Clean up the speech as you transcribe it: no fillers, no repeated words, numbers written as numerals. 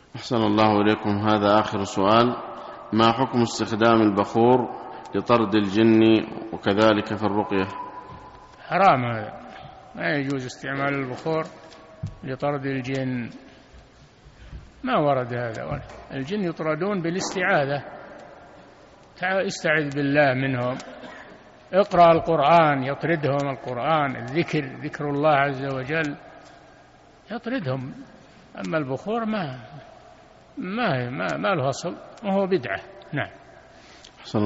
أحسن الله إليكم. هذا آخر سؤال: ما حكم استخدام البخور لطرد الجن وكذلك في الرقية؟ حرام هذا، ما يجوز استعمال البخور لطرد الجن، ما ورد هذا. الجن يطردون بالاستعاذة، استعذ بالله منهم، اقرأ القرآن يطردهم القرآن، الذكر، ذكر الله عز وجل يطردهم. أما البخور ما له أصل وهو بدعة. نعم.